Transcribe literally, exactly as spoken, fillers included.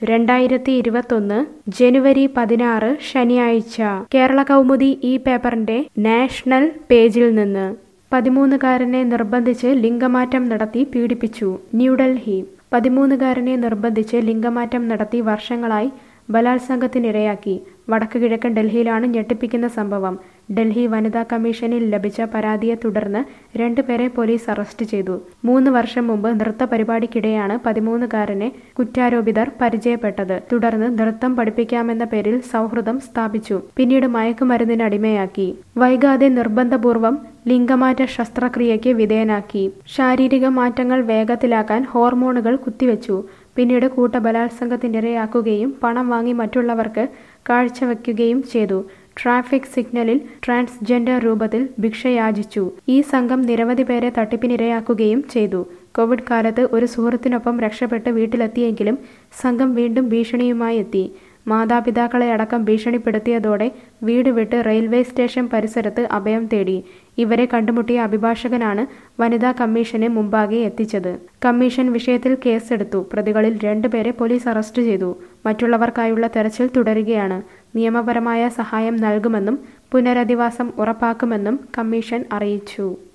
രണ്ടായിരത്തി ഇരുപത്തൊന്ന് ജനുവരി പതിനാറ് ശനിയാഴ്ച കേരള കൗമുദി ഈ പേപ്പറിന്റെ നാഷണൽ പേജിൽ നിന്ന് പതിമൂന്നുകാരനെ നിർബന്ധിച്ച് ലിംഗമാറ്റം നടത്തി പീഡിപ്പിച്ചു. ന്യൂഡൽഹി. പതിമൂന്നുകാരനെ നിർബന്ധിച്ച് ലിംഗമാറ്റം നടത്തി വർഷങ്ങളായി ബലാത്സംഗത്തിനിരയാക്കി. വടക്ക് കിഴക്കൻ ഡൽഹിയിലാണ് ഞെട്ടിപ്പിക്കുന്ന സംഭവം. ഡൽഹി വനിതാ കമ്മീഷനിൽ ലഭിച്ച പരാതിയെ തുടർന്ന് രണ്ടുപേരെ പോലീസ് അറസ്റ്റ് ചെയ്തു. മൂന്ന് വർഷം മുമ്പ് നൃത്ത പരിപാടിക്കിടെയാണ് പതിമൂന്നുകാരനെ കുറ്റാരോപിതർ പരിചയപ്പെട്ടത്. തുടർന്ന് നൃത്തം പഠിപ്പിക്കാമെന്ന പേരിൽ സൗഹൃദം സ്ഥാപിച്ചു. പിന്നീട് മയക്കുമരുന്നിന് അടിമയാക്കി. വൈകാതെ നിർബന്ധപൂർവം ലിംഗമാറ്റ ശസ്ത്രക്രിയയ്ക്ക് വിധേയനാക്കി. ശാരീരിക മാറ്റങ്ങൾ വേഗത്തിലാക്കാൻ ഹോർമോണുകൾ കുത്തിവെച്ചു. പിന്നീട് കൂട്ടബലാത്സംഗത്തിനിരയാക്കുകയും പണം വാങ്ങി മറ്റുള്ളവർക്ക് കാഴ്ചവെക്കുകയും ചെയ്തു. ട്രാഫിക് സിഗ്നലിൽ ട്രാൻസ്ജെൻഡർ രൂപത്തിൽ ഭിക്ഷ യാചിച്ചു. ഈ സംഘം നിരവധി പേരെ തട്ടിപ്പിനിരയാക്കുകയും ചെയ്തു. കോവിഡ് കാലത്ത് ഒരു സുഹൃത്തിനൊപ്പം രക്ഷപ്പെട്ട് വീട്ടിലെത്തിയെങ്കിലും സംഘം വീണ്ടും ഭീഷണിയുമായി എത്തി. മാതാപിതാക്കളെ അടക്കം ഭീഷണിപ്പെടുത്തിയതോടെ വീട് വിട്ട് റെയിൽവേ സ്റ്റേഷൻ പരിസരത്ത് അഭയം തേടി. ഇവരെ കണ്ടുമുട്ടിയ അഭിഭാഷകനാണ് വനിതാ കമ്മീഷന് മുമ്പാകെ എത്തിച്ചത്. കമ്മീഷൻ വിഷയത്തിൽ കേസെടുത്തു. പ്രതികളിൽ രണ്ടുപേരെ പോലീസ് അറസ്റ്റ് ചെയ്തു. മറ്റുള്ളവർക്കായുള്ള തെരച്ചിൽ തുടരുകയാണ്. നിയമപരമായ സഹായം നൽകുമെന്നും പുനരധിവാസം ഉറപ്പാക്കുമെന്നും കമ്മീഷൻ അറിയിച്ചു.